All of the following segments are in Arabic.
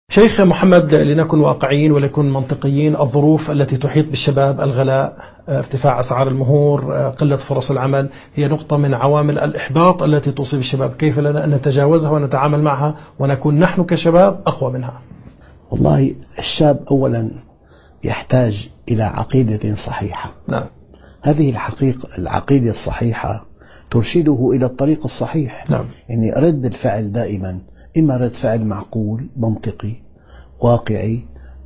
شيخ محمد، لنكن واقعيين ولنكن منطقيين. الظروف التي تحيط بالشباب، الغلاء، ارتفاع أسعار المهور، قلة فرص العمل، هي نقطة من عوامل الإحباط التي تصيب الشباب. كيف لنا أن نتجاوزها ونتعامل معها ونكون نحن كشباب أقوى منها؟ والله الشاب أولا يحتاج إلى عقيدة صحيحة. نعم. هذه العقيدة الصحيحة ترشده إلى الطريق الصحيح. نعم. يعني رد الفعل دائما إما رد فعل معقول منطقي واقعي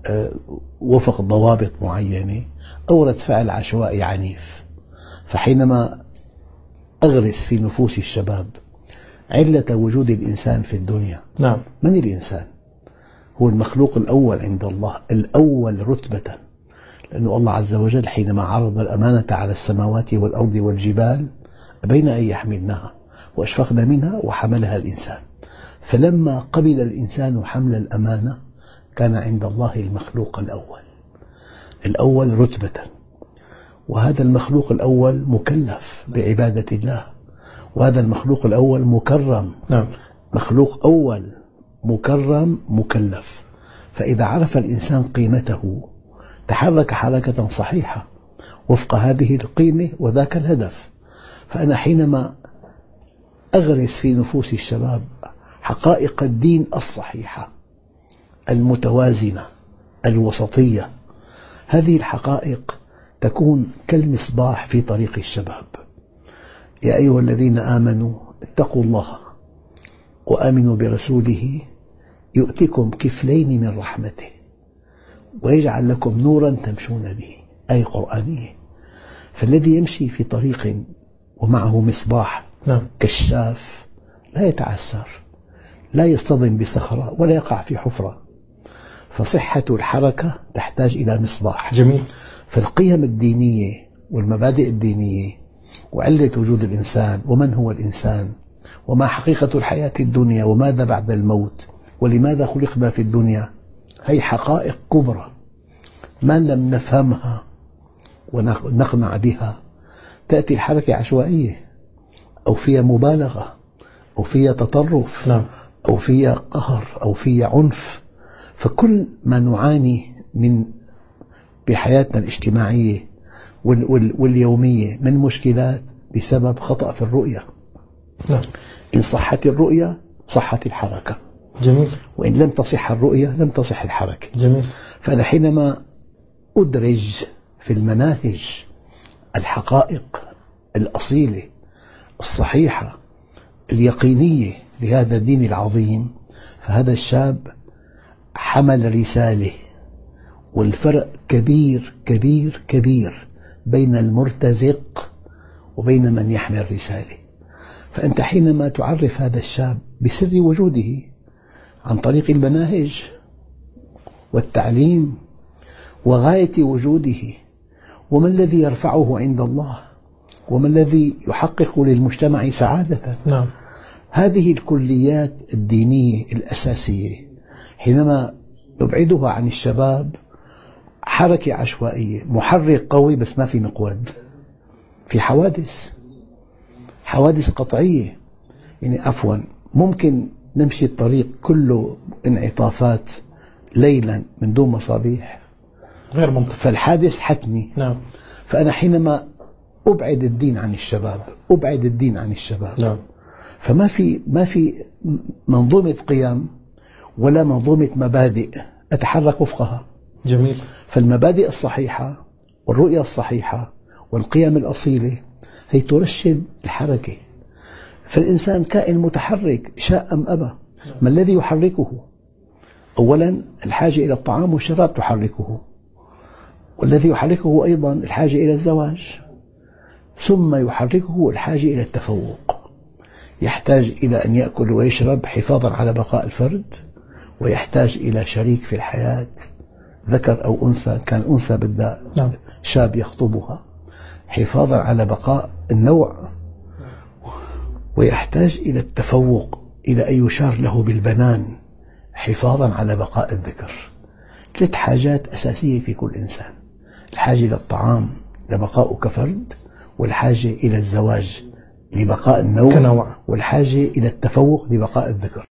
وفق ضوابط معينة، أو رد فعل عشوائي عنيف. فحينما أغرس في نفوس الشباب علة وجود الإنسان في الدنيا. نعم. من الإنسان؟ هو المخلوق الأول عند الله، الأول رتبة، لأن الله عز وجل حينما عرض الأمانة على السماوات والأرض والجبال أبين أن يحملنها وأشفقن منها وحملها الإنسان. فلما قبل الإنسان حمل الأمانة كان عند الله المخلوق الأول رتبة، وهذا المخلوق الأول مكلف بعبادة الله، وهذا المخلوق الأول مكرم. نعم. مخلوق أول مكرم مكلف. فإذا عرف الإنسان قيمته تحرك حركة صحيحة وفق هذه القيمة وذاك الهدف. فأنا حينما أغرس في نفوس الشباب حقائق الدين الصحيحة المتوازنة الوسطية، هذه الحقائق تكون كالمصباح في طريق الشباب. يا أيها الذين آمنوا اتقوا الله وآمنوا برسوله يؤتكم كفلين من رحمته ويجعل لكم نورا تمشون به، أي قرآنية. فالذي يمشي في طريق ومعه مصباح كشاف لا يتعسر، لا يصطدم بصخرة ولا يقع في حفرة. فصحة الحركة تحتاج إلى مصباح. جميل. فالقيم الدينية والمبادئ الدينية وعلة وجود الإنسان ومن هو الإنسان وما حقيقة الحياة الدنيا وماذا بعد الموت ولماذا خلقنا في الدنيا، هي حقائق كبرى ما لم نفهمها ونقنع بها تأتي الحركة عشوائية أو فيها مبالغة أو فيها تطرف. نعم. أو فيها قهر أو فيها عنف. فكل ما نعاني من بحياتنا الاجتماعية واليومية من مشكلات بسبب خطأ في الرؤية. نعم. إن صحت الرؤية صحت الحركة. جميل. وإن لم تصح الرؤية لم تصح الحركة. جميل. فأنا حينما أدرج في المناهج الحقائق الأصيلة الصحيحة اليقينية لهذا الدين العظيم، فهذا الشاب حمل رسالة. والفرق كبير كبير كبير بين المرتزق وبين من يحمل رسالة. فأنت حينما تعرف هذا الشاب بسر وجوده عن طريق المناهج والتعليم وغاية وجوده وما الذي يرفعه عند الله وما الذي يحقق للمجتمع سعادة. نعم. هذه الكليات الدينية الأساسية حينما نبعدها عن الشباب حركة عشوائية، محرك قوي بس ما في مقود، في حوادث قطعية. يعني عفوا ممكن نمشي الطريق كله انعطافات ليلا من دون مصابيح، غير منطقي، فالحادث حتمي. نعم. فأنا حينما أبعد الدين عن الشباب نعم. فما في منظومة قيم ولا منظومة مبادئ أتحرك وفقها. جميل. فالمبادئ الصحيحة والرؤية الصحيحة والقيم الأصيلة هي ترشد الحركة. فالإنسان كائن متحرك شاء أم أبى. ما الذي يحركه؟ أولا الحاجة إلى الطعام والشراب تحركه، والذي يحركه أيضا الحاجة إلى الزواج، ثم يحركه الحاجة إلى التفوق. يحتاج إلى أن يأكل ويشرب حفاظا على بقاء الفرد، ويحتاج إلى شريك في الحياة ذكر أو أنثى، كان أنثى بدها شاب يخطبها حفاظا على بقاء النوع، ويحتاج إلى التفوق، إلى أن يشار له بالبنان حفاظا على بقاء الذكر. 3 حاجات أساسية في كل إنسان: الحاجة إلى الطعام لبقاءه كفرد، والحاجة إلى الزواج لبقاء النوع، والحاجة إلى التفوق لبقاء الذكر.